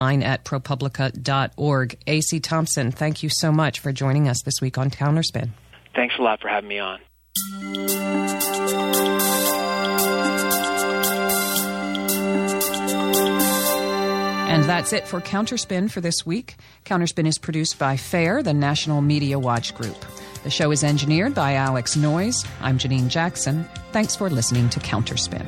at ProPublica.org. A.C. Thompson, thank you so much for joining us this week on Counterspin. Thanks a lot for having me on. And that's it for Counterspin for this week. Counterspin is produced by FAIR, the National Media Watch Group. The show is engineered by Alex Noyes. I'm Janine Jackson. Thanks for listening to Counterspin.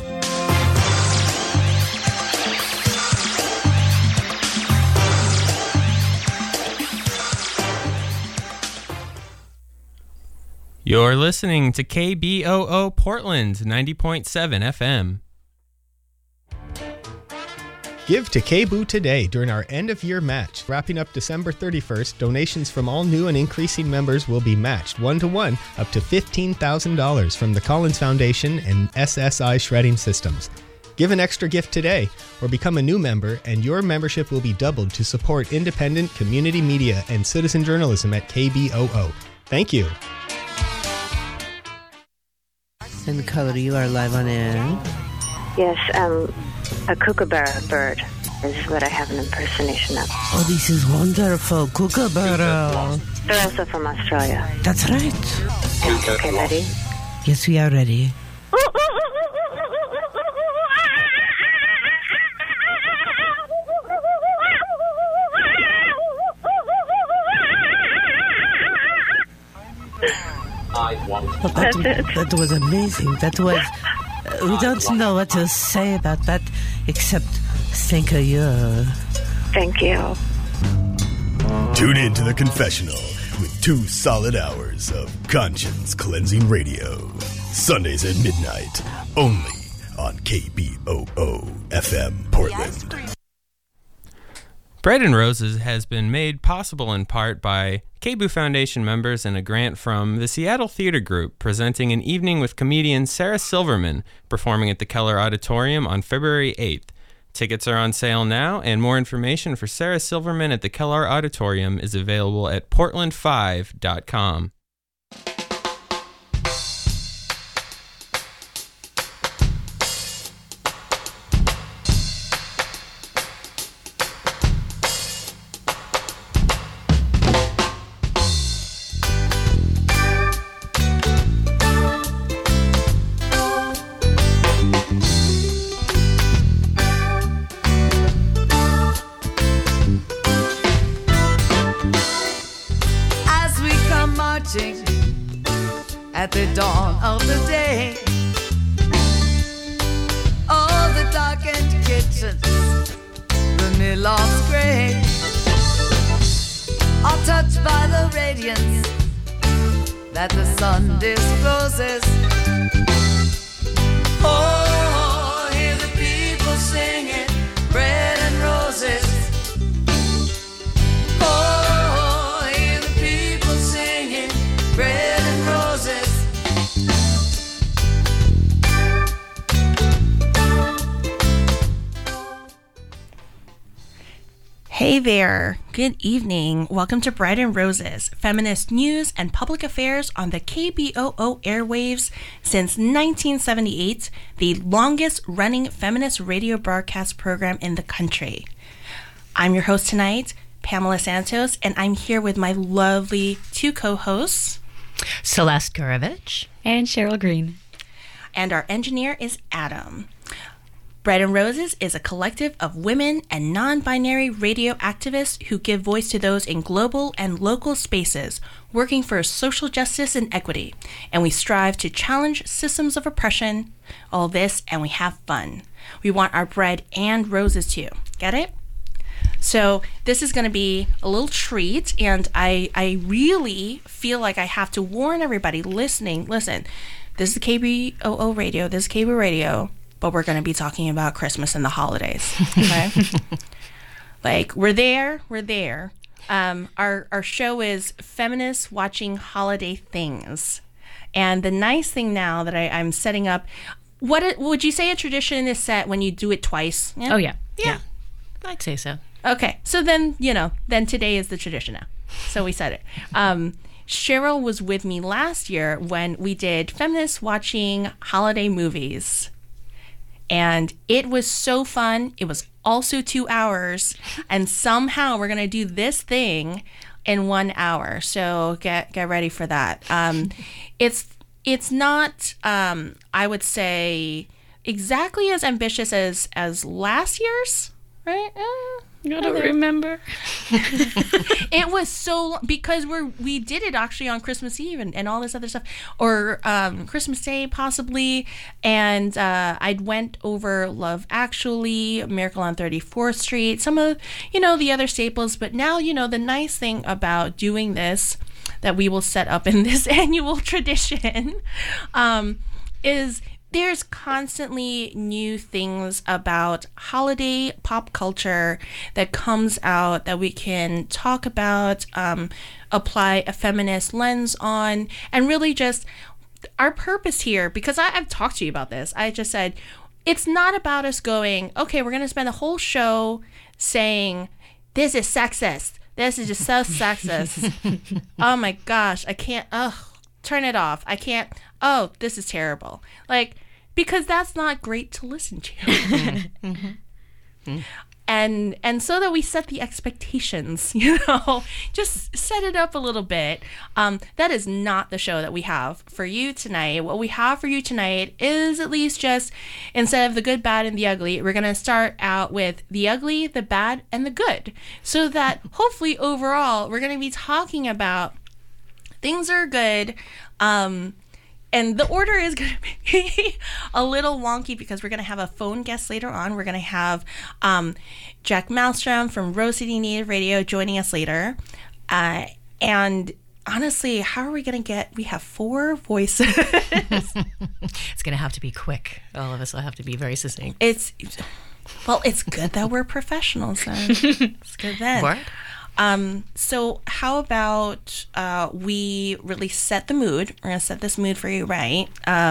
You're listening to KBOO Portland 90.7 FM. Give to KBOO today during our end-of-year match. Wrapping up December 31st, donations from all new and increasing members will be matched one-to-one up to $15,000 from the Collins Foundation and SSI Shredding Systems. Give an extra gift today or become a new member and your membership will be doubled to support independent community media and citizen journalism at KBOO. Thank you. And Color, you are live on air. Yes, a kookaburra bird is what I have an impersonation of. Oh, this is wonderful. Kookaburra. They're also from Australia. That's right. Okay, ready? Yes, we are ready. Well, that was amazing. That was... we don't know what to say about that except thank you. Thank you. Tune in to The Confessional with 2 solid hours of conscience-cleansing radio. Sundays at midnight, only on KBOO FM Portland. Bread and Roses has been made possible in part by KBOO Foundation members and a grant from the Seattle Theater Group, presenting an evening with comedian Sarah Silverman, performing at the Keller Auditorium on February 8th. Tickets are on sale now, and more information for Sarah Silverman at the Keller Auditorium is available at portland5.com. At the dawn of the day, all the darkened kitchens, the mill-lofts gray, are touched by the radiance that the sun discloses. Oh, hear the people singing bread and roses. Oh, hear the people singing bread and roses. Hey there, good evening. Welcome to Bread and Roses, feminist news and public affairs on the KBOO airwaves since 1978, the longest running feminist radio broadcast program in the country. I'm your host tonight, Pamela Santos, and I'm here with my lovely 2 co-hosts, Celeste Gurevich and Cheryl Green. And our engineer is Adam. Bread and Roses is a collective of women and non-binary radio activists who give voice to those in global and local spaces working for social justice and equity. And we strive to challenge systems of oppression, all this, and we have fun. We want our bread and roses too. Get it? So this is going to be a little treat, and I really feel like I have to warn everybody listening. Listen, this is KBOO radio. This is KBOO radio. But we're going to be talking about Christmas and the holidays, okay? Like, we're there. Our show is Feminists Watching Holiday Things. And the nice thing now that I'm setting up, would you say a tradition is set when you do it twice? Yeah? Oh, yeah. I'd say so. Okay, so then, then today is the tradition now. So we said it. Cheryl was with me last year when we did Feminists Watching Holiday Movies. And it was so fun. It was also 2 hours, and somehow we're going to do this thing in 1 hour. So get ready for that. It's not, I would say, exactly as ambitious as last year's, right? I don't remember. It was so because we did it actually on Christmas Eve and all this other stuff, or Christmas Day possibly, and I went over Love Actually, Miracle on 34th Street, some of the other staples. But now the nice thing about doing this that we will set up in this annual tradition is there's constantly new things about holiday pop culture that comes out that we can talk about, apply a feminist lens on, and really just our purpose here, because I've talked to you about this. I just said, it's not about us going, okay, we're going to spend the whole show saying, this is sexist. This is just so sexist. Oh my gosh, I can't, turn it off. I can't, this is terrible. Because that's not great to listen to. And so that we set the expectations, just set it up a little bit. That is not the show that we have for you tonight. What we have for you tonight is at least just, instead of the good, bad, and the ugly, we're going to start out with the ugly, the bad, and the good. So that hopefully overall, we're going to be talking about things are good. And the order is going to be a little wonky because we're going to have a phone guest later on. We're going to have Jack Malmstrom from Rose City Native Radio joining us later. And honestly, how are we going to we have 4 voices. It's going to have to be quick. All of us will have to be very succinct. It's good that we're professionals then. It's good then. What? So how about we really set the mood. We're going to set this mood for you, right?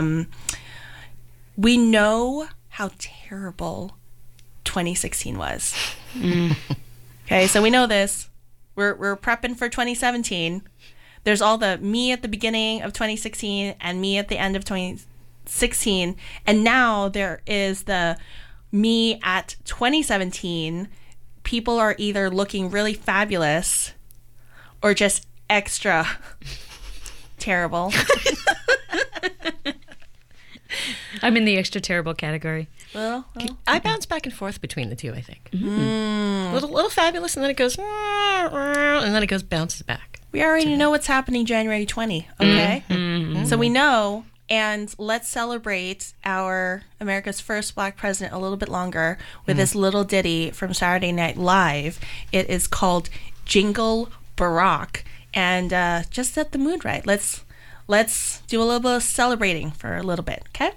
We know how terrible 2016 was. Okay, so we know this. We're prepping for 2017. There's all the me at the beginning of 2016 and me at the end of 2016. And now there is the me at 2017. People are either looking really fabulous or just extra terrible. I'm in the extra terrible category. Well. I bounce back and forth between the two, I think. Little fabulous, and then it goes, and then it goes bounces back. We already know what's happening January 20, okay? So we know, and let's celebrate our America's first Black president a little bit longer with this little ditty from Saturday Night Live. It is called Jingle Barack, and just set the mood right. Let's do a little bit of celebrating for a little bit, okay?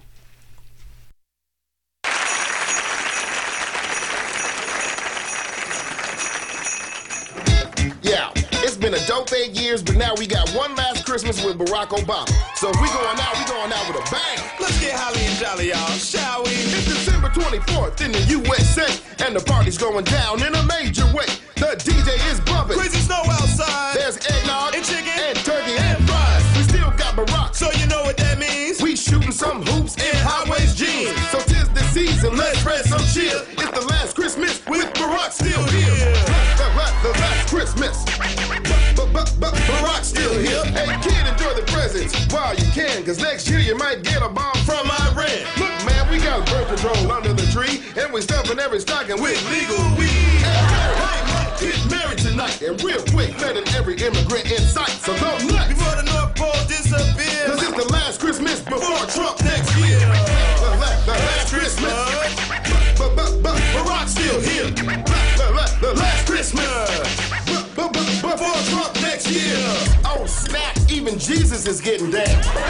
Yeah, it's been a dope 8 years, but now we got one last Christmas with Barack Obama. So if we going out with a bang. Let's get holly and jolly, y'all, shall we? It's December 24th in the USA, and the party's going down in a major way. The DJ is bumping. Crazy snow outside. There's eggnog and chicken and turkey and fries. We still got Barack, so you know what that means. We shooting some hoops in high-waist jeans. So 'tis the season, let's spread some cheer. It's the last Christmas with Barack still here. The last Christmas. Barack's still here. Hey kid, enjoy the presents while you can, cause next year you might get a bomb from Iran. Look man, we got birth control under the tree, and we stuffing every stocking with legal weed. Hey, get married tonight, and real quick, letting every immigrant in sight. So go nuts before the North Pole disappears, cause it's the last Christmas before Trump next year. The last Christmas. Barack's still here. The last Christmas. Before Trump next year. Oh snap, even Jesus is getting down.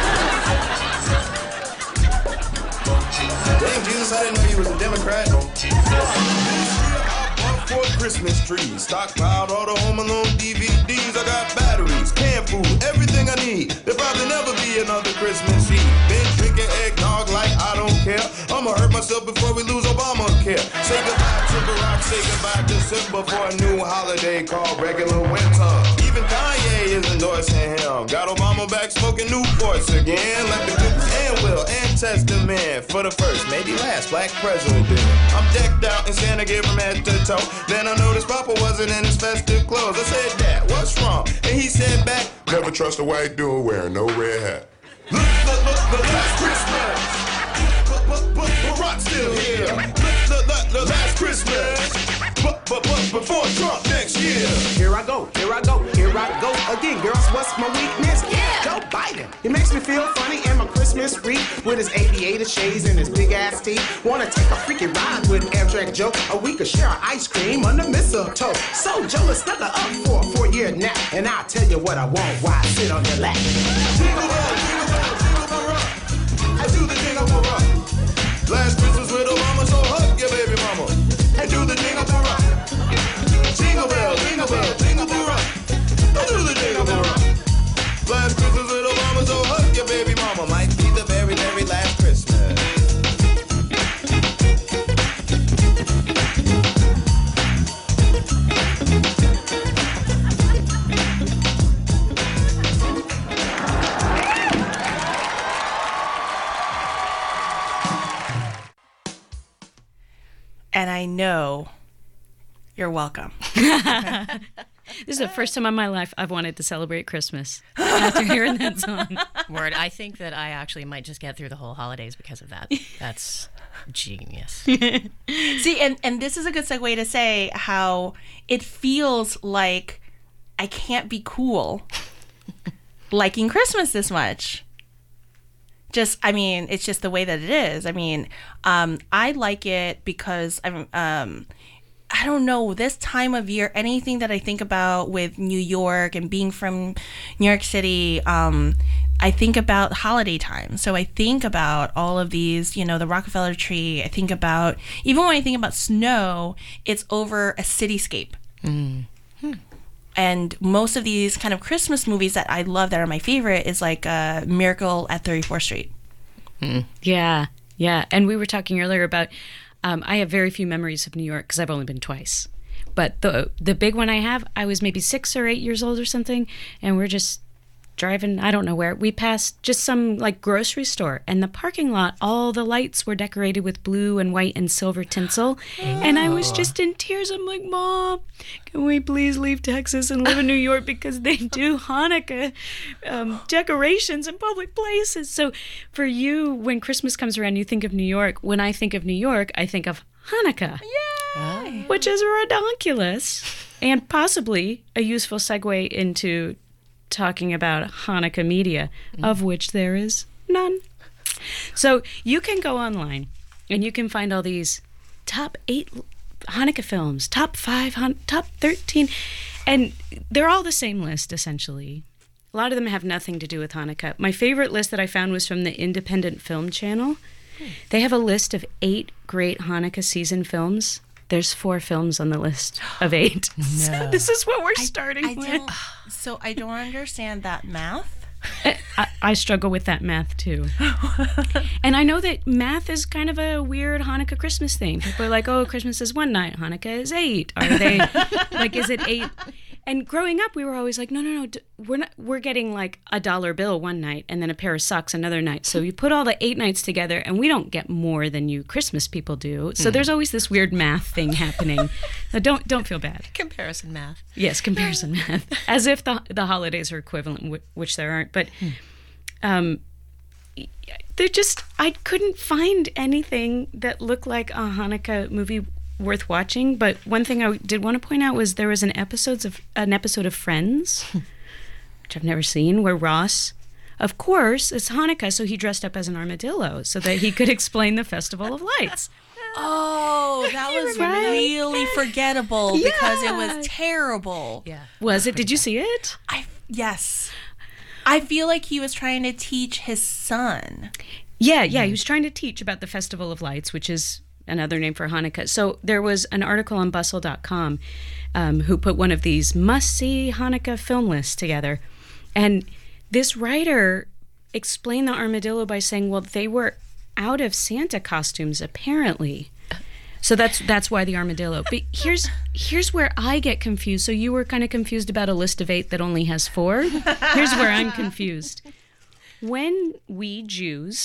Damn Jesus, I didn't know you was a Democrat. For Christmas trees, stockpiled all the Home Alone DVDs. I got batteries, canned food, everything I need. There'll probably never be another Christmas Eve. Been drinking eggnog like I don't care. I'ma hurt myself before we lose Obamacare. Say goodbye to Barack, say goodbye to December for a new holiday called regular winter. Even Kanye is endorsing him. Got Obama back smoking Newports again, like the Cooks and Will and Testament for the first, maybe last black president. I'm decked out in Santa, give him head to toe. Then I noticed Papa wasn't in his festive clothes. I said, Dad, what's wrong? And he said back, never trust a white dude wearing no red hat. Look, last Christmas. Barack's still here. Look, last Christmas. But before Trump next year. Here I go again. Girls, what's my weakness? Yeah. Joe Biden. It makes me feel funny in my Christmas wreath with his aviator shades and his big ass teeth. Wanna take a freaking ride with Amtrak Joe? Or we could share ice cream under mistletoe. So Joe, let's snuggle up for a 4-year nap, and I'll tell you what I want while I sit on your lap. Jingle bell, jingle bell, jingle bell rock. I do the jingle bell rock. Last Christmas with Obama, so hug your baby mama. I do the jingle bell rock. Jingle bell, jingle bell, jingle bell rock. I do the jingle bell rock. Last Christmas with Obama, so hug your baby mama. Might be the very, very last Christmas. And I know you're welcome. This is the first time in my life I've wanted to celebrate Christmas after hearing that song. Word. I think that I actually might just get through the whole holidays because of that. That's genius. See, and this is a good segue to say how it feels like I can't be cool liking Christmas this much. It's just the way that it is. I mean, I like it because I don't know, this time of year, anything that I think about with New York and being from New York City, I think about holiday time. So I think about all of these, the Rockefeller tree. I think about, even when I think about snow, it's over a cityscape. And most of these kind of Christmas movies that I love that are my favorite is like Miracle at 34th Street. Yeah. And we were talking earlier about, I have very few memories of New York because I've only been twice. But the big one I have, I was maybe 6 or 8 years old or something, and we're just driving, I don't know where. We passed just some like grocery store, and the parking lot, all the lights were decorated with blue and white and silver tinsel. And I was just in tears. I'm like, Mom, can we please leave Texas and live in New York because they do Hanukkah decorations in public places. So for you, when Christmas comes around, you think of New York. When I think of New York, I think of Hanukkah. Yay! Which is redonkulous and possibly a useful segue into talking about Hanukkah media, of which there is none. So you can go online and you can find all these top 8 Hanukkah films, top 5, top 13, and they're all the same list, essentially. A lot of them have nothing to do with Hanukkah. My favorite list that I found was from the Independent Film Channel. They have a list of 8 great Hanukkah season films. There's 4 films on the list of 8. No. So this is what we're starting with. So I don't understand that math. I struggle with that math too. And I know that math is kind of a weird Hanukkah Christmas thing. People are like, oh, Christmas is 1 night, Hanukkah is 8. Are they like, is it 8? And growing up, we were always like, no, we're getting like a $1 bill one night and then a pair of socks another night. So you put all the 8 nights together and we don't get more than you Christmas people do. So there's always this weird math thing happening. So don't feel bad. Comparison math. Yes, comparison math. As if the holidays are equivalent, which there aren't. But I couldn't find anything that looked like a Hanukkah movie worth watching. But one thing I did want to point out was there was an episode of Friends, which I've never seen, where Ross, of course, it's Hanukkah, so he dressed up as an armadillo so that he could explain the Festival of Lights. Oh, that was really forgettable because it was terrible. Yeah. Was it? Did you see it? Yes. I feel like he was trying to teach his son. Yeah, he was trying to teach about the Festival of Lights, which is another name for Hanukkah. So there was an article on Bustle.com who put one of these must-see Hanukkah film lists together. And this writer explained the armadillo by saying, well, they were out of Santa costumes, apparently. So that's why the armadillo. But here's where I get confused. So you were kind of confused about a list of 8 that only has 4. Here's where I'm confused. When we Jews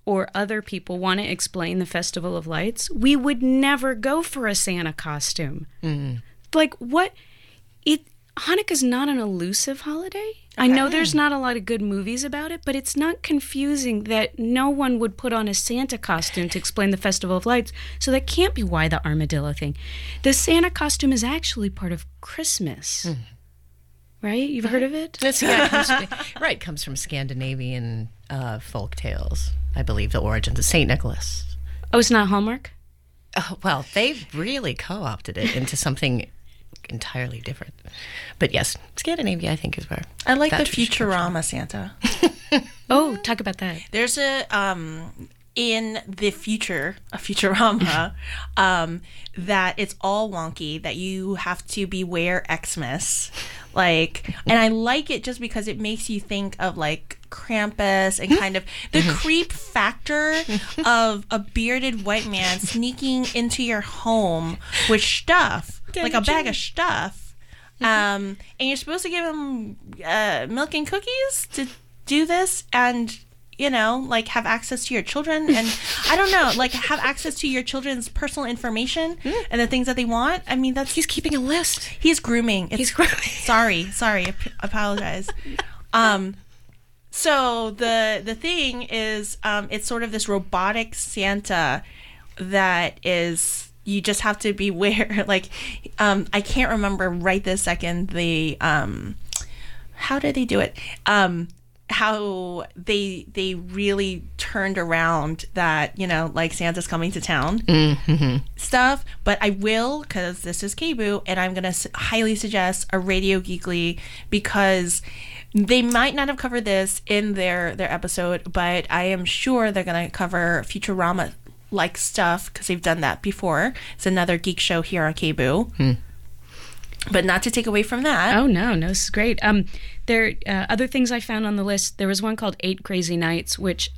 or other people want to explain the Festival of Lights, we would never go for a Santa costume. Like, what? Hanukkah's not an elusive holiday. I know there's not a lot of good movies about it, but it's not confusing that no one would put on a Santa costume to explain the Festival of Lights, so that can't be why the armadillo thing. The Santa costume is actually part of Christmas. Right? You've heard of it? It comes from Scandinavian folk tales, I believe, the origins of St. Nicholas. Oh, it's not Hallmark? Oh, well, they've really co-opted it into something entirely different. But yes, Scandinavia, I think, is where I like the Futurama Santa. Oh, talk about that. There's in the future, a Futurama, that it's all wonky, that you have to beware Xmas. Like, and I like it just because it makes you think of like Krampus and kind of the creep factor of a bearded white man sneaking into your home with stuff, like a bag of stuff. And you're supposed to give him milk and cookies to do this, and like have access to your children, and I don't know, like have access to your children's personal information and the things that they want. I mean, he's keeping a list. He's grooming. He's grooming. Sorry. Apologize. So the thing is, it's sort of this robotic Santa that is. You just have to beware. Like, I can't remember right this second the how did they do it? How they really turned around that, like Santa's coming to town stuff. But I will, because this is KBOO, and I'm going to highly suggest a Radio Geekly, because they might not have covered this in their episode, but I am sure they're going to cover Futurama like stuff, because they've done that before. It's another geek show here on KBOO. But not to take away from that. Oh, no, this is great. There other things I found on the list. There was one called 8 Crazy Nights, which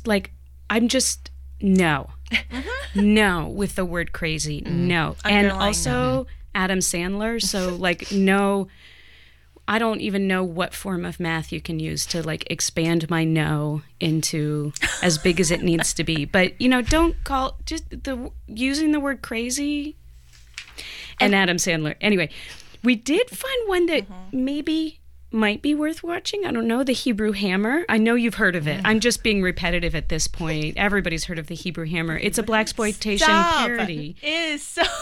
no with the word crazy. No. And also Adam Sandler. So like, no, I don't even know what form of math you can use to like expand my no into as big as it needs to be. But, don't call using the word crazy and Adam Sandler. Anyway, we did find one that maybe might be worth watching. I don't know, The Hebrew Hammer. I know you've heard of it. I'm just being repetitive at this point. Everybody's heard of The Hebrew Hammer. It's a blaxploitation parody. It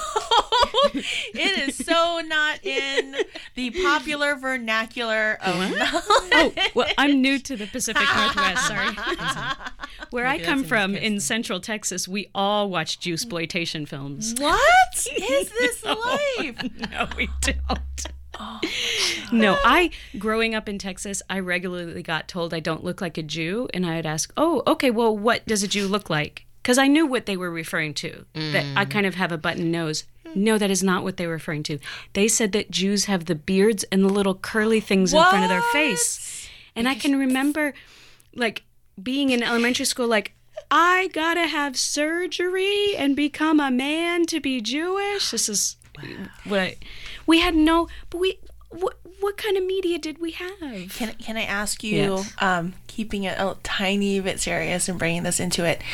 is so not in the popular vernacular of Oh, well, I'm new to the Pacific Northwest, sorry. Where I come from in Central Texas, we all watch Juiceploitation films. What is this life? No, we don't. No, growing up in Texas, I regularly got told I don't look like a Jew, and I'd ask, oh, okay, well, what does a Jew look like? Because I knew what they were referring to, that I kind of have a button nose. No, that is not what they were referring to. They said that Jews have the beards and the little curly things in front of their face. And I can remember, like, being in elementary school, like, I gotta have surgery and become a man to be Jewish. This is what we had what kind of media did we have? Can I ask you, keeping it a tiny bit serious and bringing this into it,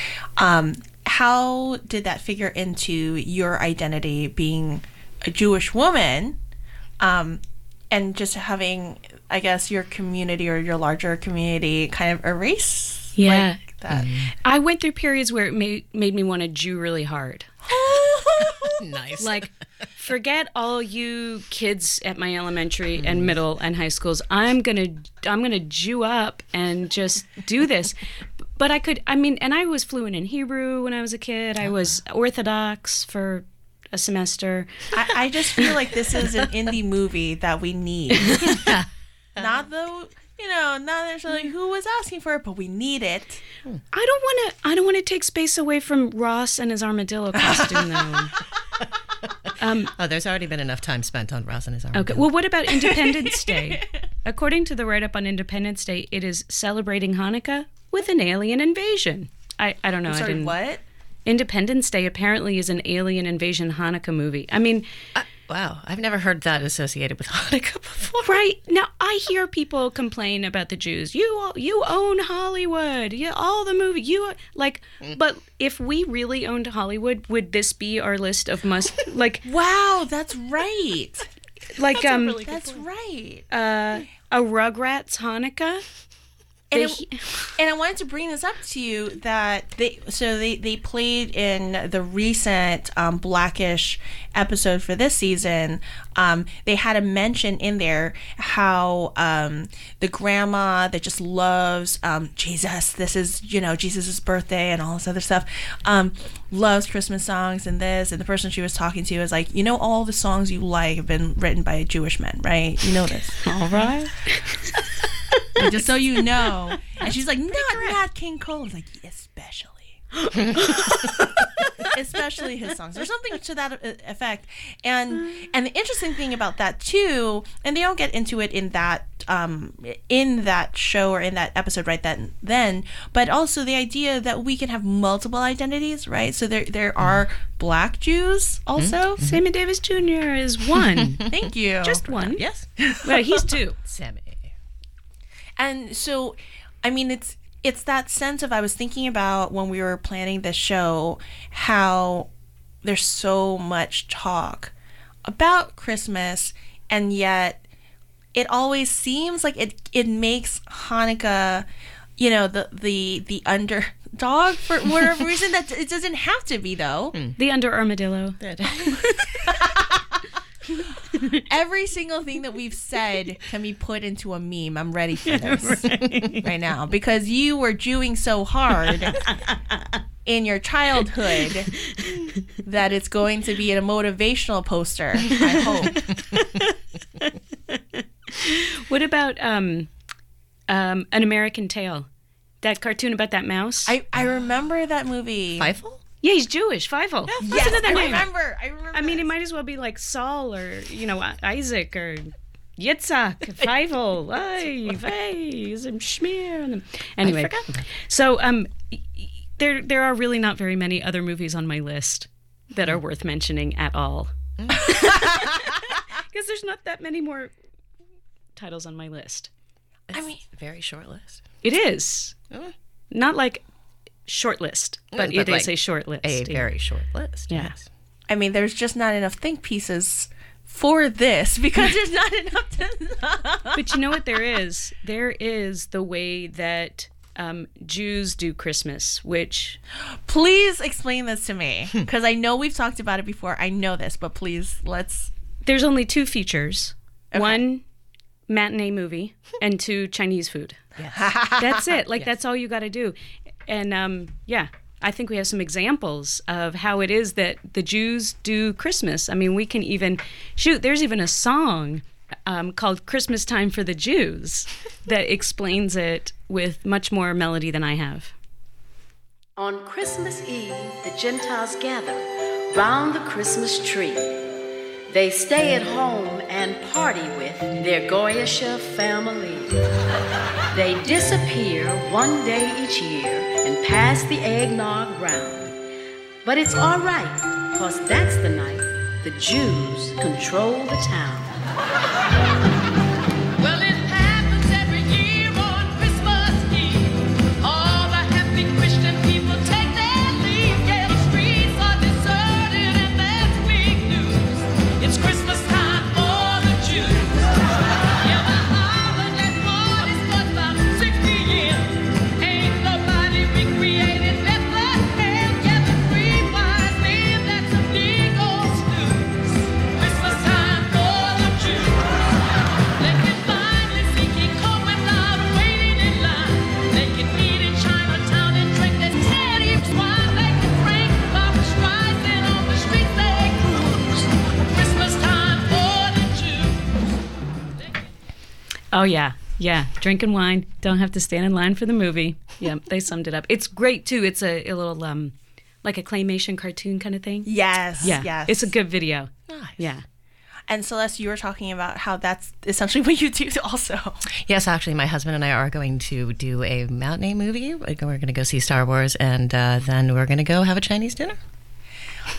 how did that figure into your identity being a Jewish woman, and just having, I guess, your community or your larger community kind of erase like that? I went through periods where it made me want to Jew really hard. Nice. Like, forget all you kids at my elementary and middle and high schools. I'm gonna Jew up and just do this. But and I was fluent in Hebrew when I was a kid. I was Orthodox for a semester. I just feel like this is an indie movie that we need. Not necessarily who was asking for it, but we need it. I don't want to take space away from Ross and his armadillo costume, though. There's already been enough time spent on Ross and his armadillo. Okay. Well, what about Independence Day? According to the write-up on Independence Day, it is celebrating Hanukkah with an alien invasion. I don't know. I'm sorry, what? Independence Day apparently is an alien invasion Hanukkah movie. I mean... wow, I've never heard that associated with Hanukkah before. Right. Now, I hear people complain about the Jews. You own Hollywood. All the movie. But if we really owned Hollywood, would this be our list of must, Wow, that's right. That's right. A Rugrats Hanukkah. And I wanted to bring this up to you that they played in the recent Blackish episode for this season. They had a mention in there how the grandma that just loves Jesus. This is Jesus's birthday and all this other stuff. Loves Christmas songs and this, and the person she was talking to was like, all the songs you like have been written by Jewish men, right? You know this. All right. Just so you know. And she's like, not Nat King Cole. I was like, especially. Especially his songs. There's something to that effect. And the interesting thing about that too, and they don't get into it in that show or in that episode right then, but also the idea that we can have multiple identities, right? So there are Black Jews also. Mm-hmm. Sammy Davis Jr. is one. Thank you. Just one. Yes. Well, he's two. Sammy. And so, I mean, it's that sense of, I was thinking about when we were planning this show, how there's so much talk about Christmas, and yet it always seems like it makes Hanukkah, the underdog for whatever reason. That it doesn't have to be, though. The under armadillo. Every single thing that we've said can be put into a meme. I'm ready for this right now, because you were Jewing so hard in your childhood that it's going to be a motivational poster, I hope. What about An American Tail? That cartoon about that mouse? I remember that movie. Fievel? Yeah, he's Jewish. Fievel. Yes, I remember. I mean, it might as well be like Saul or, Isaac or Yitzhak. Fievel. Hey, some schmear. Anyway, so there are really not very many other movies on my list that are worth mentioning at all. Because there's not that many more titles on my list. Very short list. It is. Not like short list, but it is a short list. A very short list. Yeah. Yes. I mean, there's just not enough think pieces for this because there's not enough to... But you know what there is? There is the way that Jews do Christmas, which... Please explain this to me, because I know we've talked about it before. I know this, but please, let's... There's only 2 features. Okay. 1 matinee movie and 2 Chinese food. Yes. That's it. That's all you got to do. And I think we have some examples of how it is that the Jews do Christmas. I mean, we can even there's even a song called Christmas Time for the Jews that explains it with much more melody than I have. On Christmas Eve, the Gentiles gather round the Christmas tree. They stay at home and party with their Goyisha family. They disappear one day each year and pass the eggnog round. But it's all right, 'cause that's the night the Jews control the town. Well, it happens every year on Christmas Eve. All the happy Christian people take their leave. Yeah, the streets are deserted and there's big news. It's Christmas time for the Jews. Yeah, the holiday party starts about 60 years. Ain't nobody recreated Bethlehem. Yeah, the 3 wise men, that's a big old snooze. Christmas time for the Jews. They can finally see King Kong without waiting in line. They can eat in Chinatown and drink their teddy wine. They can drink Barbra Streisand on the streets they cruise. Christmas time for the Jews. Oh, yeah. Yeah. Drinking wine. Don't have to stand in line for the movie. Yeah, they summed it up. It's great, too. It's a little, like a claymation cartoon kind of thing. Yes. Yeah. Yes. It's a good video. Nice. Yeah. And Celeste, you were talking about how that's essentially what you do also. Yes, actually, my husband and I are going to do a matinee movie. We're going to go see Star Wars, and then we're going to go have a Chinese dinner.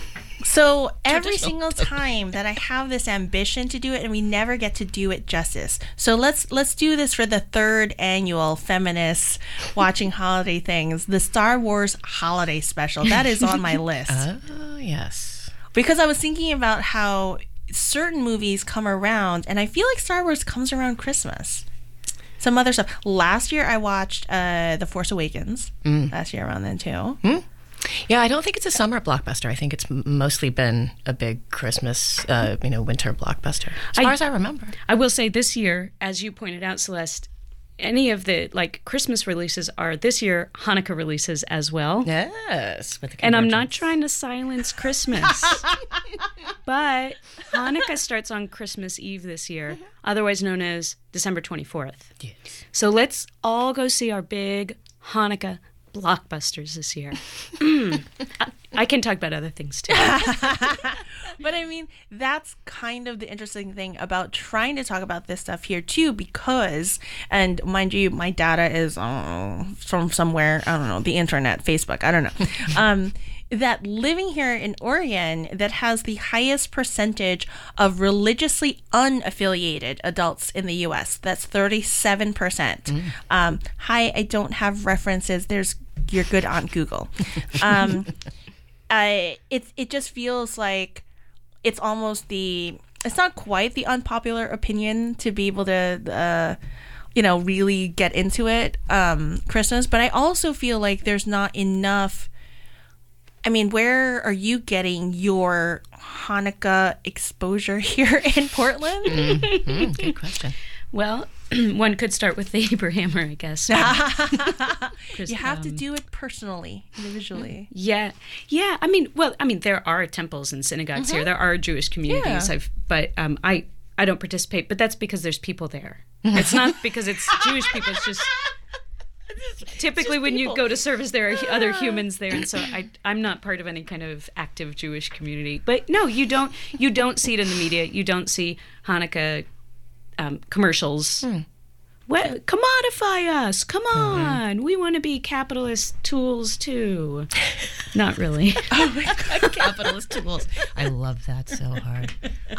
So every single time that I have this ambition to do it, and we never get to do it justice. So let's do this for the third annual Feminists Watching Holiday Things, the Star Wars Holiday Special. That is on my list. Oh, yes. Because I was thinking about how certain movies come around, and I feel like Star Wars comes around Christmas. Some other stuff. Last year I watched The Force Awakens. Last year around then too. Yeah, I don't think it's a summer blockbuster. I think it's mostly been a big Christmas, winter blockbuster, as far as I remember. I will say this year, as you pointed out, Celeste, any of the Christmas releases are this year Hanukkah releases as well. Yes. And I'm not trying to silence Christmas, but Hanukkah starts on Christmas Eve this year, otherwise known as December 24th. Yes. So let's all go see our big Hanukkah blockbusters this year. I can talk about other things too. But I mean, that's kind of the interesting thing about trying to talk about this stuff here too, because, and mind you, my data is from somewhere, I don't know, the internet, Facebook, I don't know. That living here in Oregon that has the highest percentage of religiously unaffiliated adults in the U.S. That's 37%. Hi, I don't have references. There's your good Aunt Google. It just feels like it's almost it's not quite the unpopular opinion to be able to really get into it, Christmas. But I also feel like there's not enough. I mean, where are you getting your Hanukkah exposure here in Portland? Good question. Well, one could start with the Abrahammer, I guess. You have to do it personally, individually. Yeah. I mean, there are temples and synagogues here. There are Jewish communities. Yeah. I don't participate, but that's because there's people there. It's not because it's Jewish people. It's just typically when you go to service, there are other humans there, and so I'm not part of any kind of active Jewish community. But no, you don't see it in the media. You don't see Hanukkah commercials. What, commodify us, come on, we want to be capitalist tools too. Not really. Oh my God, capitalist tools. I love that so hard.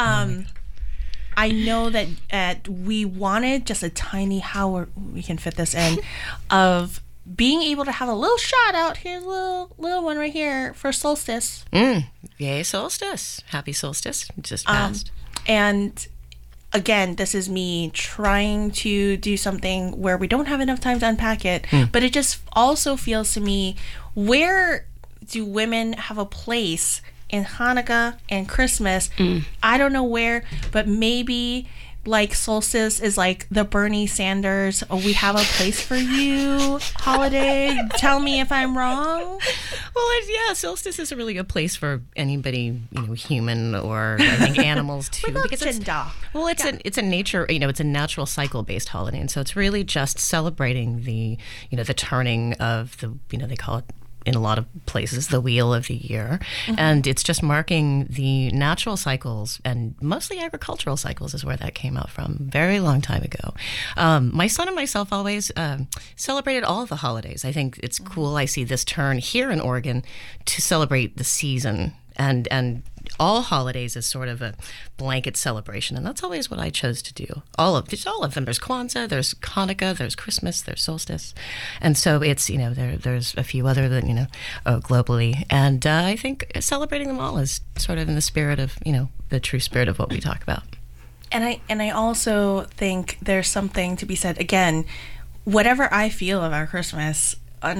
I know that we wanted just a tiny, how we can fit this in, of being able to have a little shout out. Here's a little one right here for solstice. Yay, solstice. Happy solstice. Just passed. And again, this is me trying to do something where we don't have enough time to unpack it, but it just also feels to me, where do women have a place in Hanukkah and Christmas? I don't know where, but maybe like solstice is like the Bernie Sanders, we have a place for you holiday. Tell me if I'm wrong. Well, solstice is a really good place for anybody, human or I think animals too. Because it's a nature, it's a natural cycle based holiday, and so it's really just celebrating the turning of the, they call it in a lot of places the wheel of the year, and it's just marking the natural cycles, and mostly agricultural cycles is where that came out from, very long time ago. My son and myself always celebrated all of the holidays. I think it's cool. I see this turn here in Oregon to celebrate the season, and all holidays is sort of a blanket celebration, and that's always what I chose to do. All of them. There's Kwanzaa, there's Hanukkah, there's Christmas, there's solstice, and so it's there's a few other that globally, and I think celebrating them all is sort of in the spirit of the true spirit of what we talk about. And I also think there's something to be said, again, whatever I feel about Christmas.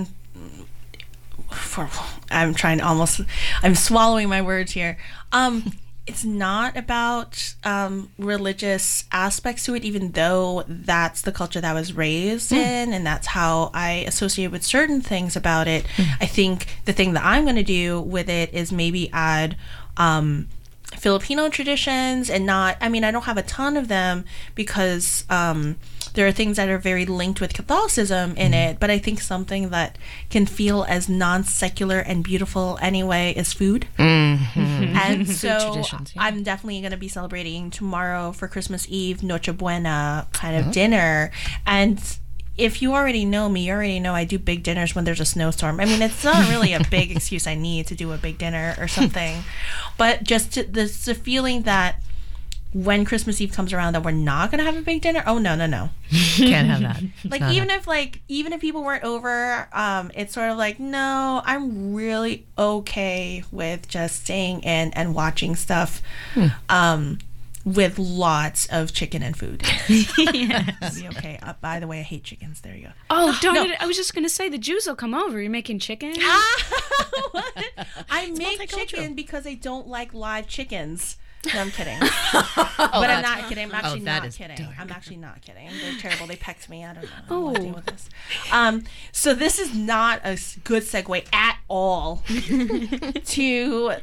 I'm swallowing my words here. It's not about religious aspects to it, even though that's the culture that I was raised in, and that's how I associate with certain things about it. I think the thing that I'm going to do with it is maybe add Filipino traditions, and I don't have a ton of them because there are things that are very linked with Catholicism in it, but I think something that can feel as non-secular and beautiful anyway is food. And so I'm definitely going to be celebrating tomorrow for Christmas Eve, Noche Buena kind of dinner. And if you already know me, you already know I do big dinners when there's a snowstorm. I mean, it's not really a big excuse I need to do a big dinner or something, but just the feeling that when Christmas Eve comes around that we're not gonna have a big dinner. Oh no. Can't have that. Even if people weren't over, it's sort of like, no, I'm really okay with just staying in and watching stuff. With lots of chicken and food. Yes. Okay. By the way, I hate chickens. There you go. Oh, darn it. I was just going to say, the Jews will come over. You're making chicken? I make chicken because I don't like live chickens. No, I'm kidding. But I'm not kidding. I'm actually not kidding. Dark. I'm actually not kidding. They're terrible. They pecked me. I don't know. I don't want to deal with this. So this is not a good segue at all to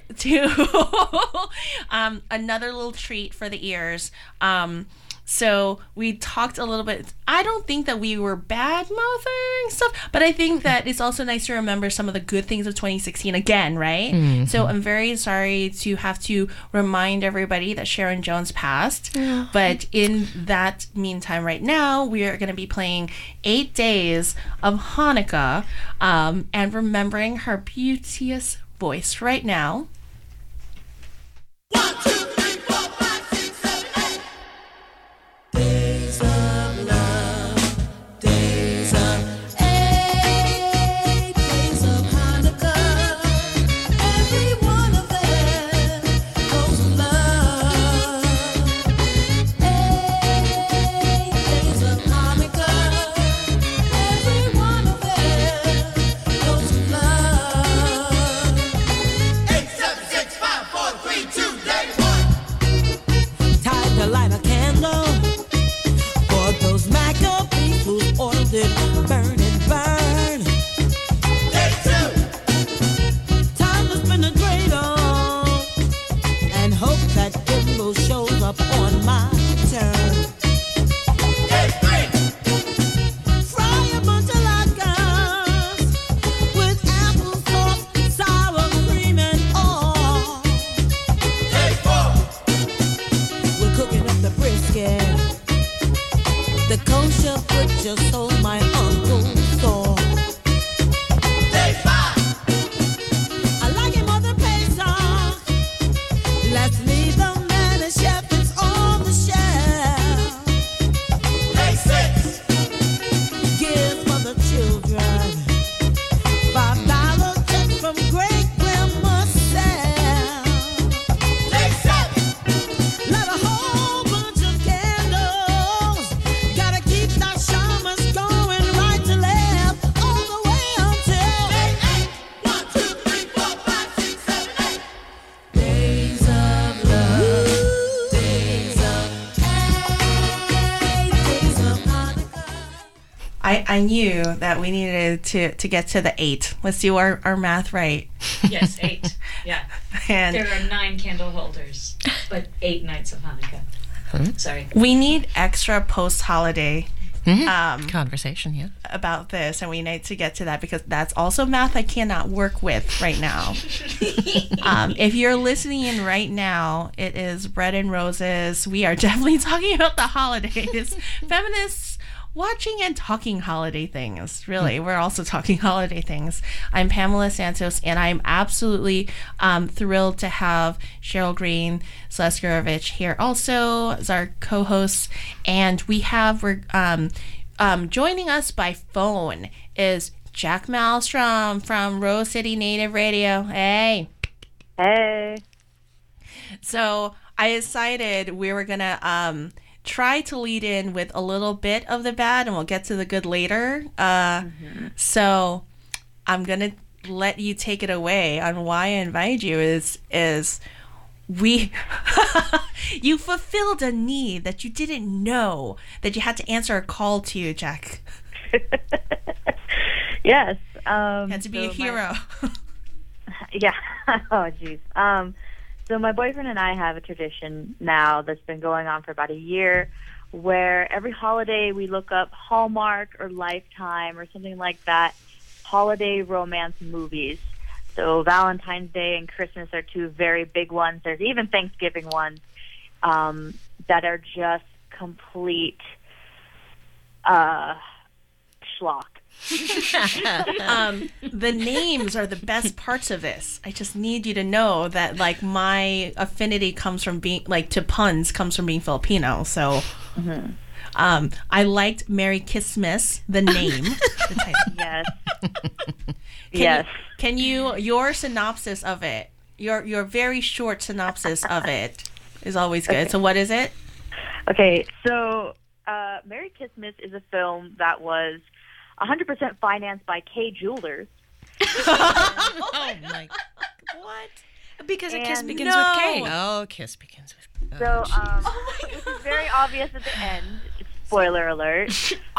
another little treat for the ears. So we talked a little bit. I don't think that we were bad-mouthing stuff, but I think that it's also nice to remember some of the good things of 2016 again, right? Mm-hmm. So I'm very sorry to have to remind everybody that Sharon Jones passed. But in that meantime, right now, we are going to be playing 8 Days of Hanukkah and remembering her beauteous voice right now. 1, 2, 3, 4, 5, 6, 7, 8. Days of love, days of 8 days of Hanukkah. Every one of them goes with love. 8 days of Hanukkah. Every one of them goes with love. 8, 7, 6, 5, 4, 3, 2, day 1. Time to light a candle for those Maccabees whose oil did burn and burn. Day 2. Time to spin a dreidel and hope that Gimbal shows up on my turn. Day 3. Fry a bunch of latkes with applesauce, sour cream, and all. Day 4. We're cooking up the brisket, the kosher butcher sold my uncle saw. Day 5. I like it more than Pesach. Let's leave the man and chef it's on the shelf. Day 6. Give for the children $5 check from great grandma Sal. Day 7. Light a whole bunch of candles. Gotta keep the shamas going right to left all the way until Day 8. 1, 2, 3, 4, 5, 6, 7, 8. Days of love, days of 8 days of Hanukkah. I knew that we needed to get to the 8. Let's do our math right. Yes, 8. Yeah. And There are 9 candle holders, but 8 nights of Hanukkah. Sorry. we need extra post-holiday Conversation, yeah. about this, and we need to get to that because that's also math I cannot work with right now. If you're listening in right now, it is Bread and Roses. We are definitely talking about the holidays. Feminists watching and talking holiday things. Really, we're also talking holiday things. I'm Pamela Santos, and I'm absolutely thrilled to have Cheryl Green Sleskerovich here also as our co-hosts. And we're joining us by phone is Jack Malmstrom from Rose City Native Radio. Hey. So I decided we were gonna try to lead in with a little bit of the bad, and we'll get to the good later. So I'm gonna let you take it away on why I invited you. Is we you fulfilled a need that you didn't know that you had to answer a call to, Jack. Yes. Had to be a hero. Yeah. Oh, geez. So my boyfriend and I have a tradition now that's been going on for about a year where every holiday we look up Hallmark or Lifetime or something like that, holiday romance movies. So Valentine's Day and Christmas are two very big ones. There's even Thanksgiving ones that are just complete schlock. The names are the best parts of this. I just need you to know that like my affinity comes from being like to puns comes from being Filipino. So I liked Merry Christmas, the name. The title. Yes. Yes. Can you your synopsis of it? Your very short synopsis of it is always good. Okay. So what is it? Okay, so Merry Christmas is a film that was 100% financed by Kay Jewelers. Oh my! What? Because a kiss And- begins with K. Oh, kiss begins with. So, which is very obvious at the end. Spoiler alert.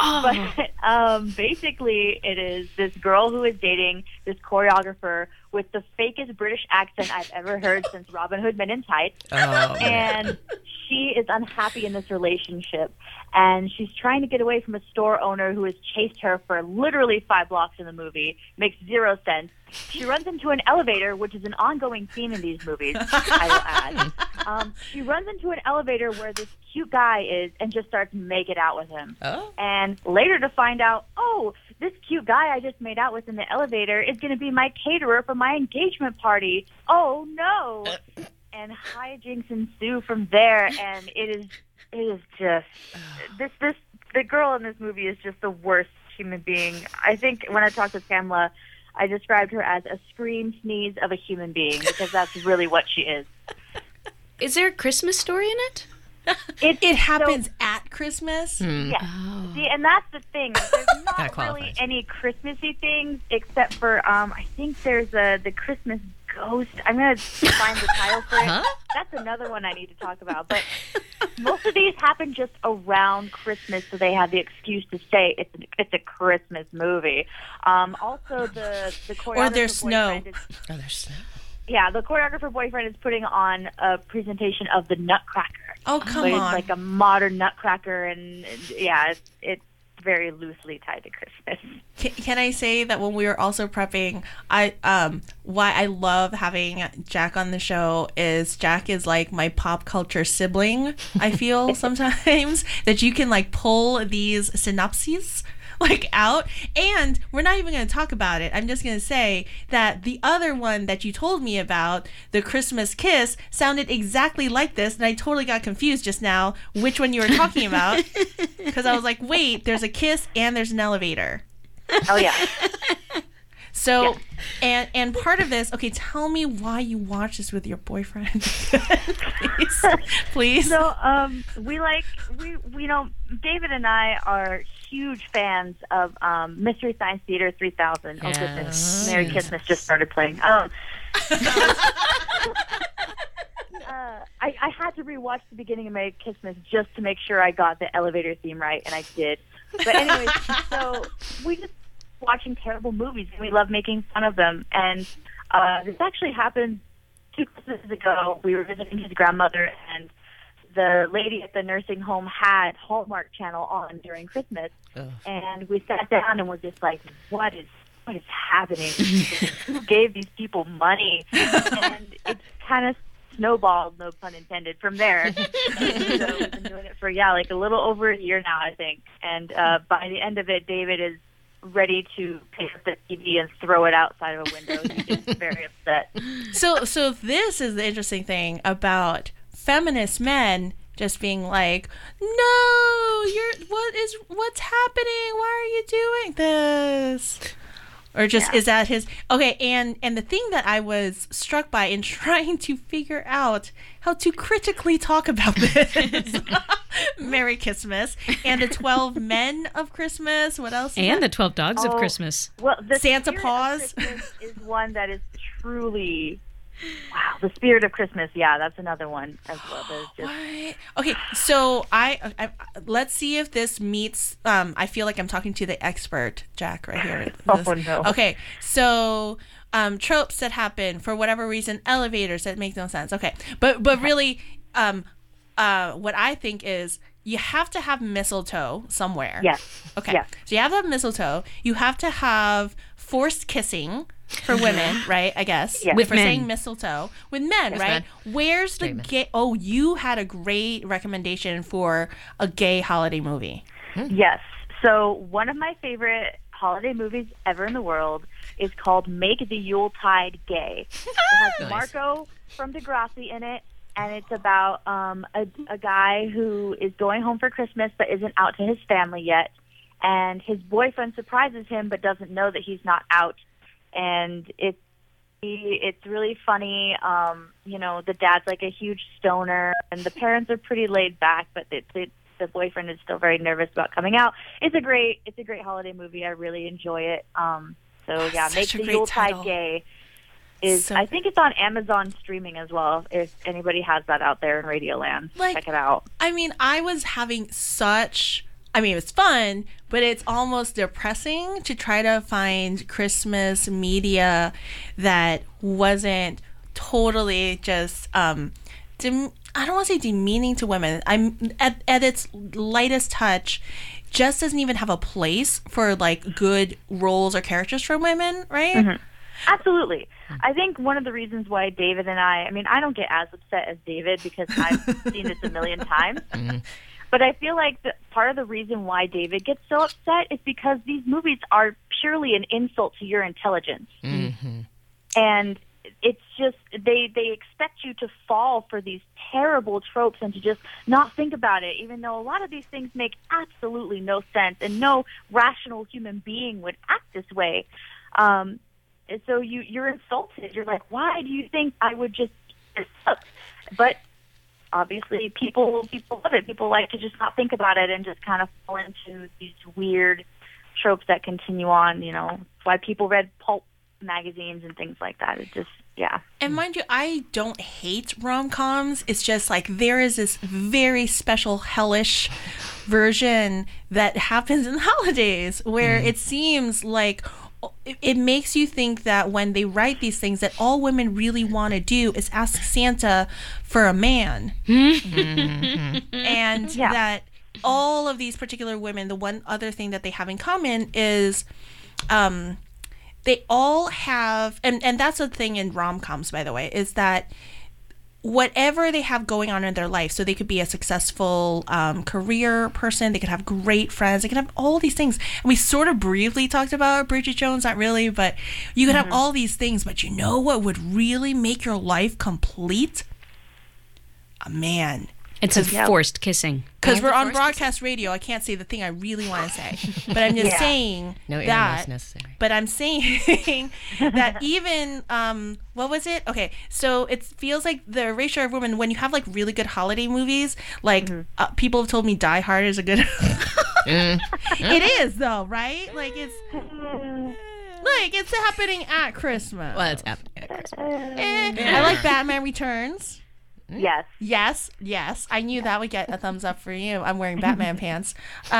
But basically, it is this girl who is dating this choreographer with the fakest British accent I've ever heard since Robin Hood Men in Tights. Oh, And she is unhappy in this relationship. And she's trying to get away from a store owner who has chased her for literally 5 blocks in the movie. Makes 0 sense. She runs into an elevator, which is an ongoing theme in these movies, I will add. She runs into an elevator where this cute guy is and just starts making out with him. Oh. And later to find out, oh, this cute guy I just made out with in the elevator is going to be my caterer for my engagement party. Oh, no. And hijinks ensue from there, and it is just the girl in this movie is just the worst human being. I think when I talked to Pamela, I described her as a scream sneeze of a human being because that's really what she is. Is there a Christmas story in it? It happens at Christmas. Yeah. Oh. See, and that's the thing. There's not That really qualifies. any Christmassy things except for I think there's the Christmas Ghost. I'm gonna find the title for it. Huh? That's another one I need to talk about. But most of these happen just around Christmas, so they have the excuse to say it's a Christmas movie. Also, the choreographer Or there's snow. boyfriend is- Oh, there's snow. yeah, the choreographer boyfriend is putting on a presentation of the Nutcracker. Oh, come But on. It's like a modern Nutcracker, and yeah, it's very loosely tied to Christmas. Can I say that when we were also prepping, why I love having Jack on the show is Jack is like my pop culture sibling. I feel sometimes that you can like pull these synopses like out, and we're not even going to talk about it. I'm just going to say that the other one that you told me about, the Christmas Kiss, sounded exactly like this, and I totally got confused just now which one you were talking about because I was like, wait, there's a kiss and there's an elevator. Oh yeah. So, and part of this, okay, tell me why you watch this with your boyfriend, please. So, we know, David and I are huge fans of Mystery Science Theater 3000. Oh goodness, Merry Christmas just started playing. I had to rewatch the beginning of Merry Christmas just to make sure I got the elevator theme right, and I did. But anyways, so we just watching terrible movies, and we love making fun of them. And this actually happened 2 Christmases ago. We were visiting his grandmother, and the lady at the nursing home had Hallmark Channel on during Christmas. And we sat down and were just like, what is happening? Who gave these people money? And it's kind of snowballed, no pun intended, from there. So we've been doing it for, like a little over a year now, I think. And by the end of it, David is ready to pick up the TV and throw it outside of a window. He's just very upset. So this is the interesting thing about feminist men just being like, no, what's happening? Why are you doing this? Or just is that his okay? And the thing that I was struck by in trying to figure out how to critically talk about this, Merry Christmas and the 12 Men of Christmas. What else? And the 12 Dogs of Christmas. Well, the Santa Spirit of Paws Christmas is one that is truly. Wow, the Spirit of Christmas. Yeah, that's another one as well. There's just... What? Okay, so I let's see if this meets. I feel like I'm talking to the expert, Jack, right here. Oh no. Okay, so tropes that happen for whatever reason, elevators that make no sense. Okay, but really, what I think is you have to have mistletoe somewhere. Yes. Okay. Yes. So you have to have mistletoe. You have to have forced kissing for women, right? I guess. Yes. With for men. saying mistletoe. With men, right? Where's the gay? Oh, you had a great recommendation for a gay holiday movie. Yes. So one of my favorite holiday movies ever in the world is called Make the Yuletide Gay. It has Nice. Marco from Degrassi in it, and it's about a guy who is going home for Christmas but isn't out to his family yet, and his boyfriend surprises him but doesn't know that he's not out, and it's really funny. You know, the dad's like a huge stoner, and the parents are pretty laid back, but the boyfriend is still very nervous about coming out. It's a great holiday movie. I really enjoy it. So yeah, Such Make a the great Yuletide title. Gay is. So I think it's on Amazon streaming as well. If anybody has that out there in Radioland, check it out. I mean, I was having it was fun, but it's almost depressing to try to find Christmas media that wasn't totally just, I don't want to say demeaning to women. I'm at its lightest touch, just doesn't even have a place for like good roles or characters for women, right? Mhm. Absolutely. I think one of the reasons why David and I don't get as upset as David because I've seen this a million times. But I feel like part of the reason why David gets so upset is because these movies are purely an insult to your intelligence. And it's just, they expect you to fall for these terrible tropes and to just not think about it, even though a lot of these things make absolutely no sense and no rational human being would act this way. And so you're insulted. You're like, why do you think I would just this up? But obviously people love it. People like to just not think about it and just kind of fall into these weird tropes that continue on. You know, that's why people read pulp magazines and things like that. It's just, yeah. And mind you, I don't hate rom-coms. It's just like there is this very special hellish version that happens in the holidays where it seems like it makes you think that when they write these things that all women really want to do is ask Santa for a man. And that all of these particular women, the one other thing that they have in common is they all have, and that's the thing in rom-coms, by the way, is that whatever they have going on in their life, so they could be a successful career person, they could have great friends, they could have all these things. And we sort of briefly talked about Bridget Jones, not really, but you could have all these things, but you know what would really make your life complete? A man. It's a forced kissing. Because we're on broadcast radio, I can't say the thing I really want to say. But I'm just saying No that. earmuffs necessary. But I'm saying that even, what was it? Okay, so it feels like the erasure of women, when you have like really good holiday movies, like people have told me Die Hard is a good... It is though, right? Like it's happening at Christmas. Well, it's happening at Christmas. I like Batman Returns. Yes. Yes. I knew that would get a thumbs up for you. I'm wearing Batman pants.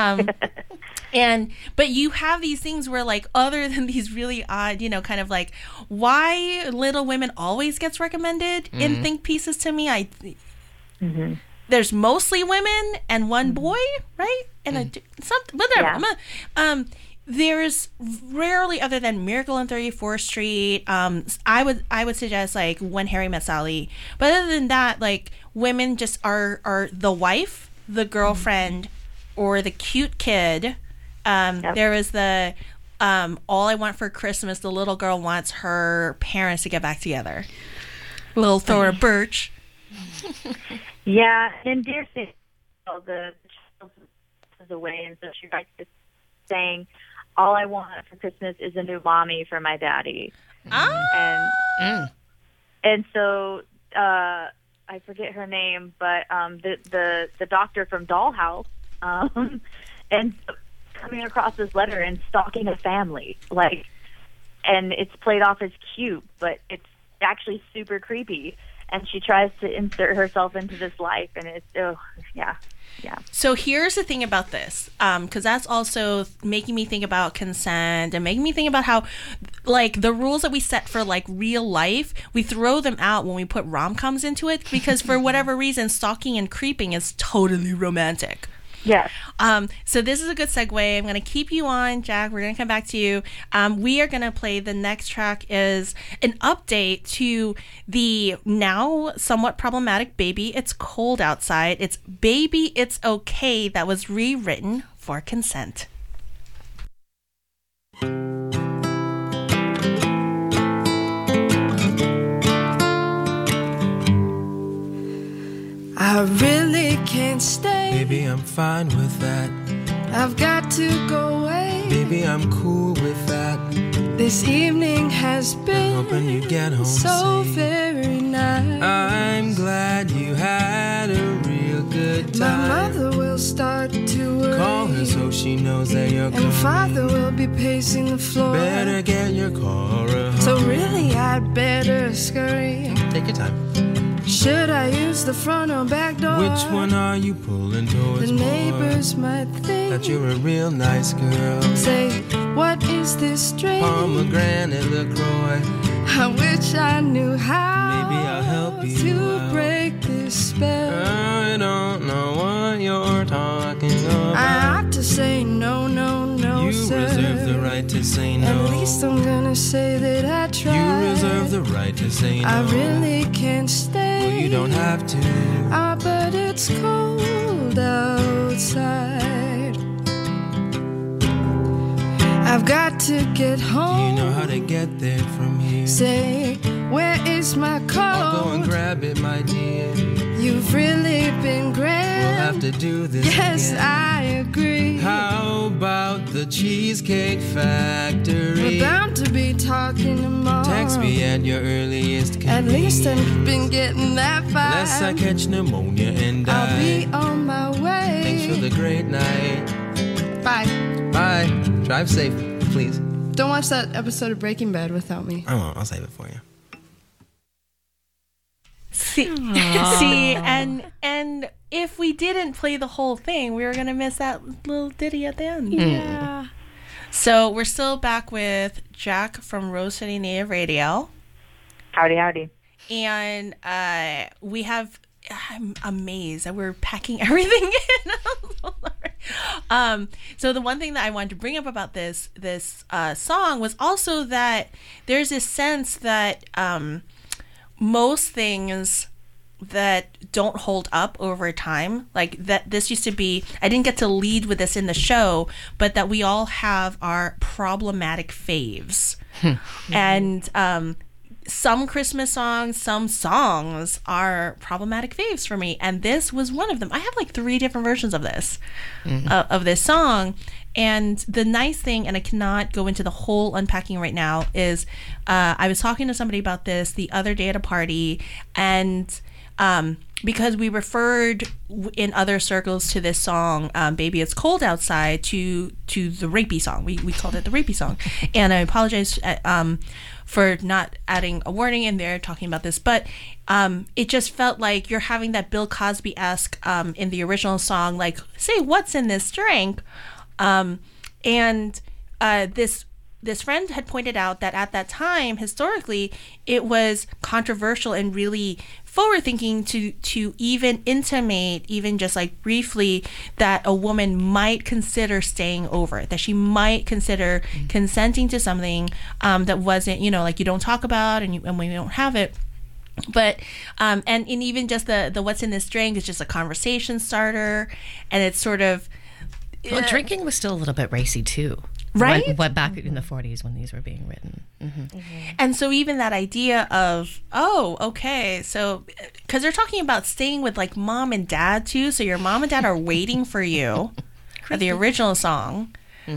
But you have these things where, like, other than these really odd, you know, kind of like why Little Women always gets recommended in think pieces to me. There's mostly women and one boy, right? And something, whatever. Yeah. There's rarely, other than Miracle on 34th Street, I would suggest like When Harry Met Sally. But other than that, like women just are the wife, the girlfriend, or the cute kid. There is the All I Want for Christmas. The little girl wants her parents to get back together. Little Thora Birch. Yeah, and Dear Santa, the child is away, and so she writes this saying, all I want for Christmas is a new mommy for my daddy. And so I forget her name, but the doctor from Dollhouse ends up coming across this letter and stalking a family, like, and it's played off as cute, but it's actually super creepy. And she tries to insert herself into this life, and it's yeah. So here's the thing about this, because that's also making me think about consent and making me think about how, like, the rules that we set for like real life, we throw them out when we put rom-coms into it, because for whatever reason, stalking and creeping is totally romantic. Yes. So this is a good segue. I'm going to keep you on, Jack. We're going to come back to you. We are going to play, the next track is an update to the now somewhat problematic Baby It's Cold Outside. It's Baby It's Okay that was rewritten for consent. I really can't stay. Baby, I'm fine with that. I've got to go away. Baby, I'm cool with that. This evening has been Hoping you get home so safe. very nice. I'm glad you had a real good time. My mother will start to worry. Call her so she knows that you're coming. And father will be pacing the floor. Better get your car a So home. really I'd better scurry. Take your time. Should I use the front or back door? Which one are you pulling towards The neighbors might think that you're a real nice girl. Say, what is this drink? Pomegranate LaCroix. I wish I knew how. Maybe I'll help you to out. break this spell. I don't know what you're talking about. I ought to say no, no, no, You sir. reserve the right to say no. At least I'm gonna say that I tried. You reserve the right to say no. I really can't stay. Well, you don't have to. Ah, but it's cold outside. I've got to get home. You know how to get there from here. Say, where is my coat? I'll go and grab it, my dear. You've really been grand. We'll have to do this Yes, again. I agree. How about the Cheesecake Factory? We're bound to be talking tomorrow. Text me at your earliest At convenience. least I've been getting that vibe. Unless I catch pneumonia and die. I'll be on my way. Thanks for the great night. Bye. Bye. Drive safe, please. Don't watch that episode of Breaking Bad without me. I won't. I'll save it for you. See, and if we didn't play the whole thing, we were gonna miss that little ditty at the end. Yeah. So we're still back with Jack from Rose City Native Radio. Howdy, howdy. And we have, I'm amazed that we're packing everything in. So the one thing that I wanted to bring up about this song was also that there's this sense that most things that don't hold up over time, like that this used to be, I didn't get to lead with this in the show, but that we all have our problematic faves. And some Christmas songs, some songs are problematic faves for me, and this was one of them. I have like 3 different versions of this song. And the nice thing, and I cannot go into the whole unpacking right now, is I was talking to somebody about this the other day at a party, and because we referred in other circles to this song, Baby It's Cold Outside, to the rapey song. We called it the rapey song. And I apologize for not adding a warning in there talking about this, but it just felt like you're having that Bill Cosby-esque in the original song, like, say, what's in this drink? This friend had pointed out that at that time, historically, it was controversial and really forward-thinking to even intimate, even just like briefly, that a woman might consider staying over, that she might consider consenting to something that wasn't, like you don't talk about and when you don't have it. But and even just the what's in this drink is just a conversation starter, and it's sort of drinking was still a little bit racy too. Right? What back in the 40s when these were being written. And so even that idea of, oh, okay, so, because they're talking about staying with like mom and dad too, so your mom and dad are waiting for you, the original song,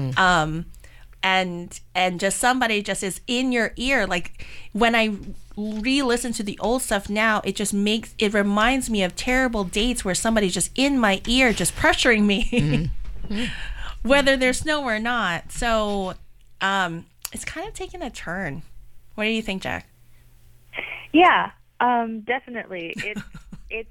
and just somebody just is in your ear. Like when I re-listen to the old stuff now, it reminds me of terrible dates where somebody's just in my ear, just pressuring me. Whether there's snow or not. So it's kind of taking a turn. What do you think, Jack? Yeah, definitely. It's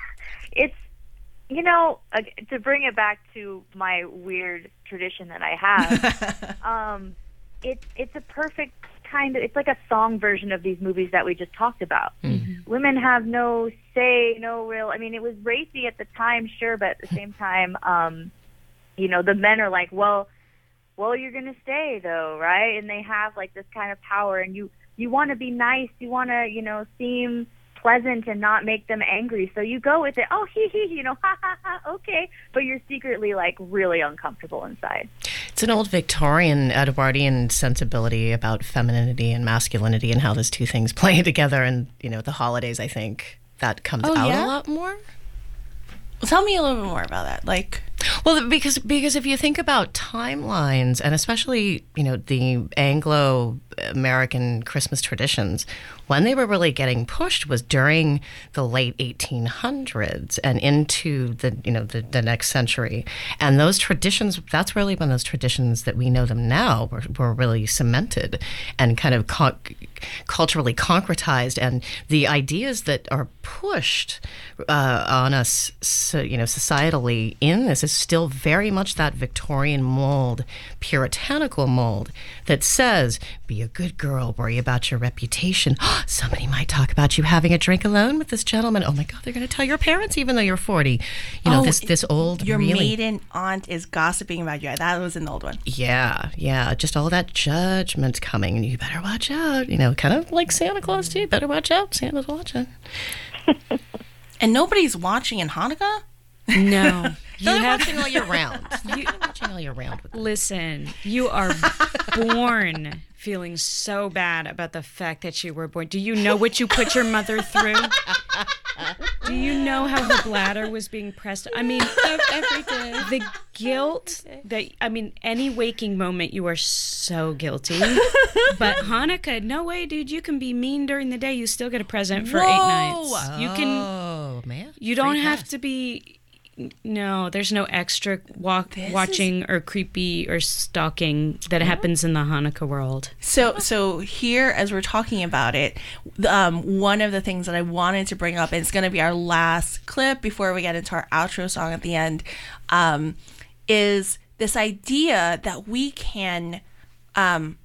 to bring it back to my weird tradition that I have. It's a perfect kind of, it's like a song version of these movies that we just talked about. Women have no say, no real, I mean, it was racy at the time, sure, but at the same time, the men are like, well, you're going to stay though, right? And they have like this kind of power, and you want to be nice. You want to, seem pleasant and not make them angry. So you go with it. Oh, ha, ha, ha, okay. But you're secretly like really uncomfortable inside. an old Victorian Edwardian sensibility about femininity and masculinity and how those two things play together. And, the holidays, I think that comes out a lot more. Well, tell me a little bit more about that. Well, because if you think about timelines, and especially, the Anglo-American Christmas traditions, when they were really getting pushed was during the late 1800s and into the next century. And those traditions, that's really when those traditions that we know them now were really cemented and kind of culturally concretized. And the ideas that are pushed on us, societally in this is still very much that Victorian mold, puritanical mold that says, be a good girl, worry about your reputation. Somebody might talk about you having a drink alone with this gentleman. Oh my God, they're going to tell your parents even though you're 40. This old Your really... maiden aunt is gossiping about you. That was an old one. Yeah. Just all that judgment coming. And you better watch out. Kind of like Santa Claus too. Better watch out. Santa's watching. And nobody's watching in Hanukkah? No. They're watching all year round. You're watching all year round. Listen, you are born feeling so bad about the fact that you were born. Do you know what you put your mother through? Do you know how her bladder was being pressed? I mean, every day. The guilt that, any waking moment, you are so guilty. But Hanukkah, no way, dude. You can be mean during the day. You still get a present for 8 nights. You can. Oh, man. You don't have to be. No, there's no extra watching or creepy or stalking that happens in the Hanukkah world. So here, as we're talking about it, one of the things that I wanted to bring up, and it's going to be our last clip before we get into our outro song at the end, is this idea that we can... by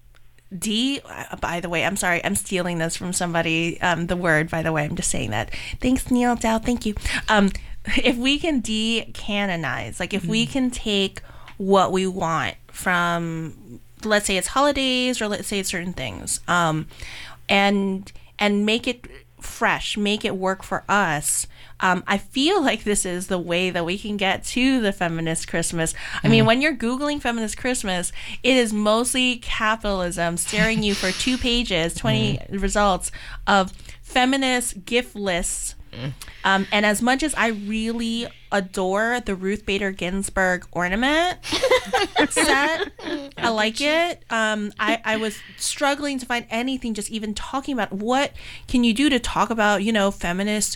the way, I'm sorry, I'm stealing this from somebody, the word, by the way, I'm just saying that. Thanks, Neil Dow, thank you. If we can decanonize, if we can take what we want from, let's say it's holidays or let's say it's certain things, and make it fresh, make it work for us, I feel like this is the way that we can get to the feminist Christmas. I mean, when you're Googling feminist Christmas, it is mostly capitalism staring you for 2 pages, 20 results of feminist gift lists. And as much as I really adore the Ruth Bader Ginsburg ornament set, I like it. I was struggling to find anything just even talking about what can you do to talk about, feminist,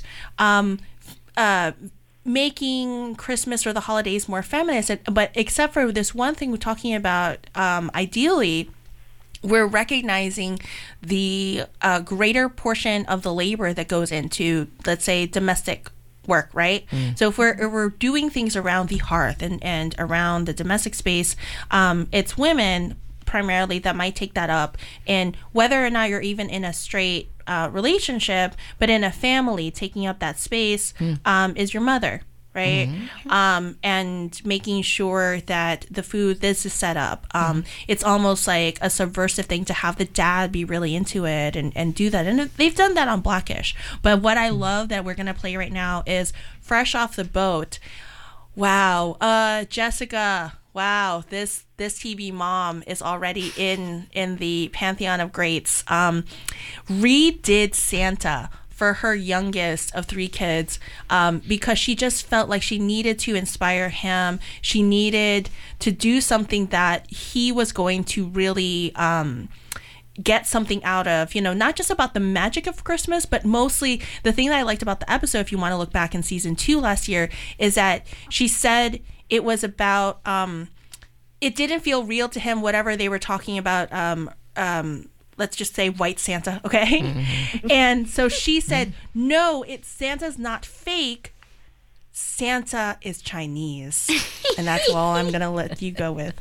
making Christmas or the holidays more feminist. But except for this one thing we're talking about, ideally, we're recognizing the greater portion of the labor that goes into, let's say, domestic work, right? So if we're doing things around the hearth and around the domestic space, it's women primarily that might take that up. And whether or not you're even in a straight relationship, but in a family, taking up that space is your mother. Right? And making sure that the food, this is set up. It's almost like a subversive thing to have the dad be really into it and do that. And they've done that on Blackish. But what I love that we're going to play right now is Fresh Off the Boat. Wow. Jessica, wow. This TV mom is already in the pantheon of greats. Redid Santa for her youngest of 3 kids, because she just felt like she needed to inspire him. She needed to do something that he was going to really get something out of, not just about the magic of Christmas, but mostly the thing that I liked about the episode, if you want to look back in season 2 last year, is that she said it was about, it didn't feel real to him, whatever they were talking about, let's just say white Santa, okay? And so she said, no, Santa's not fake. Santa is Chinese. And that's all I'm going to let you go with.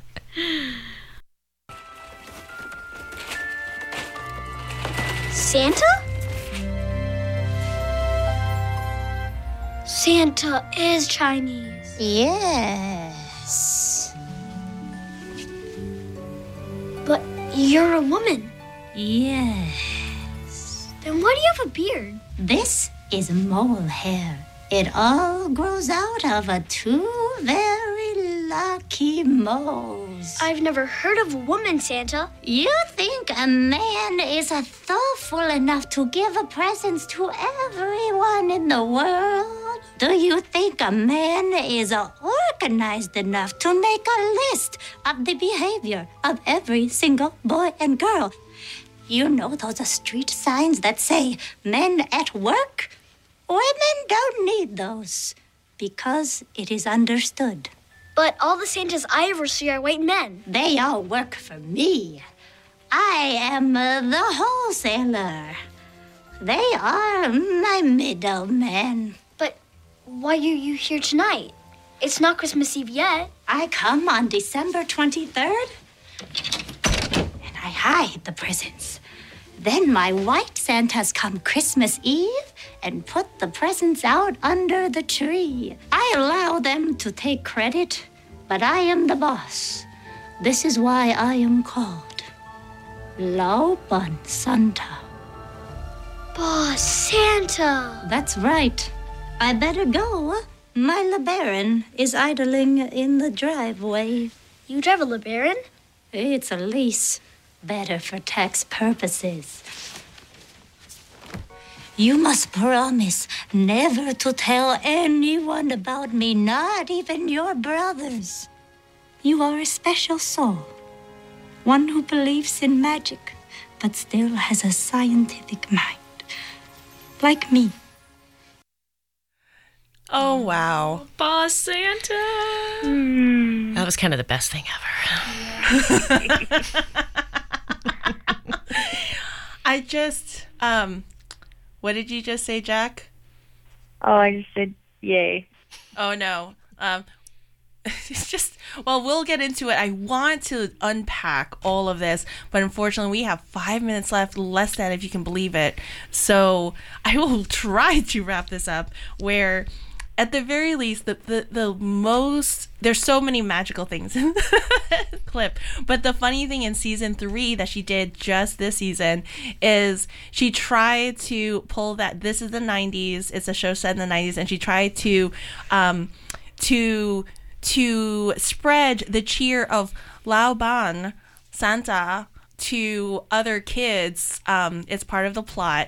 Santa? Santa is Chinese. Yes. But you're a woman. Yes. Then why do you have a beard? This is mole hair. It all grows out of 2 very lucky moles. eyes. I've never heard of a woman Santa. You think a man is thoughtful enough to give presents to everyone in the world? Do you think a man is organized enough to make a list of the behavior of every single boy and girl? You know those street signs that say men at work? Women don't need those because it is understood. But all the Santas I ever see are white men. They all work for me. I am the wholesaler. They are my middlemen. But why are you here tonight? It's not Christmas Eve yet. I come on December 23rd, and I hide the presents. Then my white Santas come Christmas Eve and put the presents out under the tree. I allow them to take credit, but I am the boss. This is why I am called Lauban Santa. Boss Santa. That's right. I better go. My LeBaron is idling in the driveway. You drive a LeBaron? It's a lease. Better for tax purposes. You must promise never to tell anyone about me, not even your brothers. You are a special soul. One who believes in magic, but still has a scientific mind. Like me. Oh, wow. Boss Santa. That was kind of the best thing ever. I just, what did you just say, Jack? Oh, I just said yay. Oh, no. It's just, well, we'll get into it. I want to unpack all of this, but unfortunately we have 5 minutes left, less than, if you can believe it. So I will try to wrap this up where, at the very least, the most, there's so many magical things in the clip, but the funny thing in season 3 that she did just this season is she tried to pull that, this is the 90s, it's a show set in the 90s, and she tried to spread the cheer of Lauban Santa to other kids. It's part of the plot.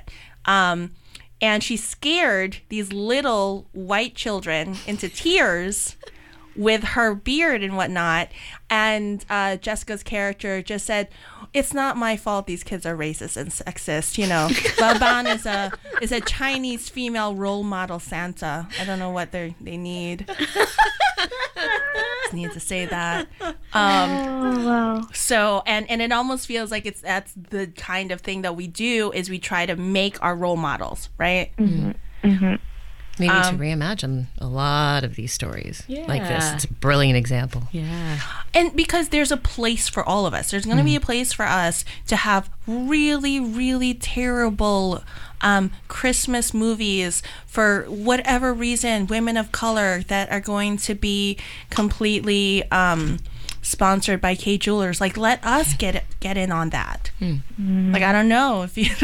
And she scared these little white children into tears with her beard and whatnot. And Jessica's character just said, "It's not my fault these kids are racist and sexist. You know, Lauban is a Chinese female role model Santa. I don't know what they need." Just need to say that. Wow. So, and it almost feels like that's the kind of thing that we do, is we try to make our role models, right? Mm-hmm. Mm-hmm. Maybe to reimagine a lot of these stories like this. It's a brilliant example. Yeah. And because there's a place for all of us. There's going to be a place for us to have really, really terrible Christmas movies for whatever reason, women of color that are going to be completely sponsored by Kay Jewelers. Like, let us get in on that. Like, I don't know if you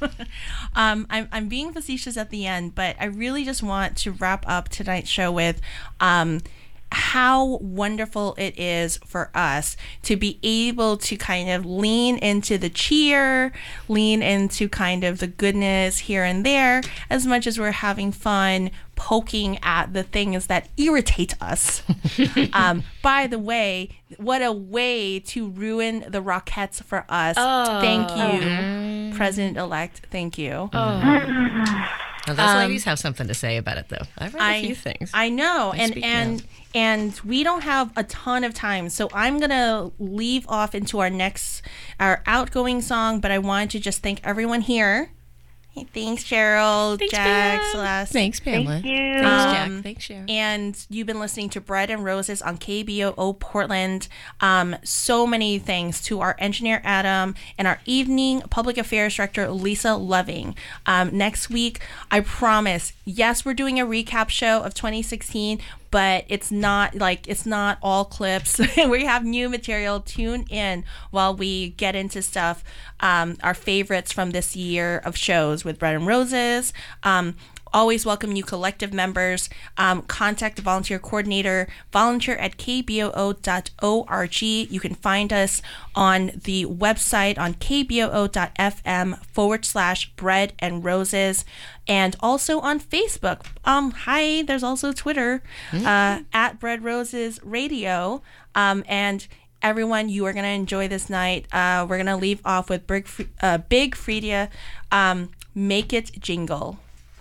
I'm being facetious at the end, but I really just want to wrap up tonight's show with how wonderful it is for us to be able to kind of lean into the cheer, lean into kind of the goodness here and there, as much as we're having fun poking at the things that irritate us. By the way, what a way to ruin the Rockettes for us. Thank you, President-elect. Thank you. Well, those ladies have something to say about it, though. I've read a few things. I know, They speak and we don't have a ton of time, so I'm gonna leave off into our outgoing song. But I wanted to just thank everyone here. Hey, thanks, Cheryl, Jack, Celeste. Thanks, Pamela. Thank you. Thanks, Jack. Thanks, Sharon. And you've been listening to Bread and Roses on KBOO Portland. So many thanks to our engineer, Adam, and our evening public affairs director, Lisa Loving. Next week, I promise, yes, we're doing a recap show of 2016, but it's not all clips. We have new material. Tune in while we get into stuff, our favorites from this year of shows with Bread and Roses. always welcome new collective members. Contact the volunteer coordinator, volunteer@kboo.org. You can find us on the website on kboo.fm/bread and roses, and also on Facebook. Hi, there's also Twitter, at Bread Roses Radio. And everyone, you are going to enjoy this night. We're going to leave off with Big Freedia, Make It Jingle.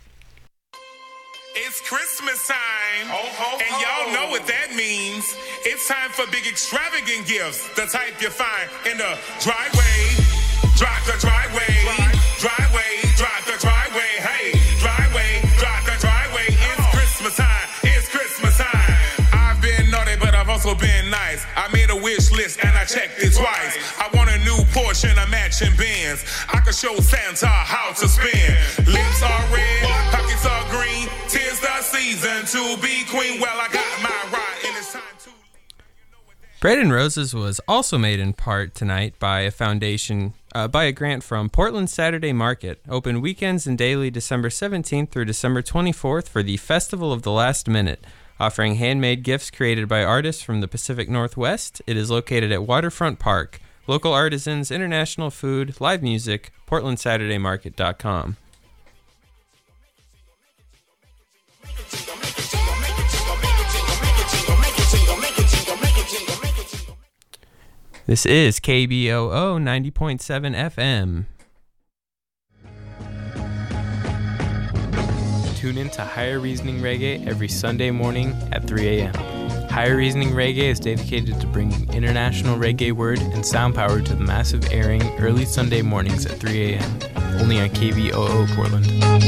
It's Christmas time, and y'all know what that means. It's time for big extravagant gifts, the type you find in the driveway. Drive the driveway. Driveway, drive the driveway. Hey, driveway, drive the driveway. It's Christmas time. It's Christmas time. I've been naughty, but I've also been nice. I made a wish list and I checked it twice. I want a new Porsche and a matching Benz. I could show Santa how to spin. Lips are red, pockets are green. 'Tis the season to be queen. Well, I got my ride and it's time to... Bread and Roses was also made in part tonight by a grant from Portland Saturday Market, open weekends and daily December 17th through December 24th for the Festival of the Last Minute, offering handmade gifts created by artists from the Pacific Northwest. It is located at Waterfront Park. Local artisans, international food, live music, portlandsaturdaymarket.com. This is KBOO 90.7 FM. Tune in to Higher Reasoning Reggae every Sunday morning at 3 a.m. Higher Reasoning Reggae is dedicated to bringing international reggae word and sound power to the massive airing early Sunday mornings at 3 a.m. Only on KBOO Portland.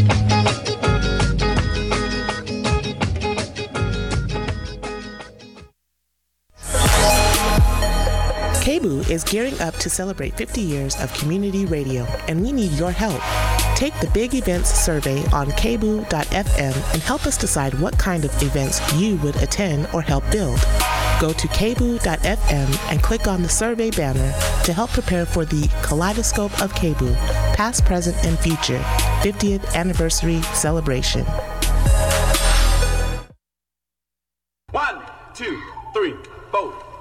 KBOO is gearing up to celebrate 50 years of community radio, and we need your help. Take the Big Events survey on kboo.fm and help us decide what kind of events you would attend or help build. Go to kboo.fm and click on the survey banner to help prepare for the Kaleidoscope of KBOO, past, present, and future 50th anniversary celebration. 1, 2, 3, 4.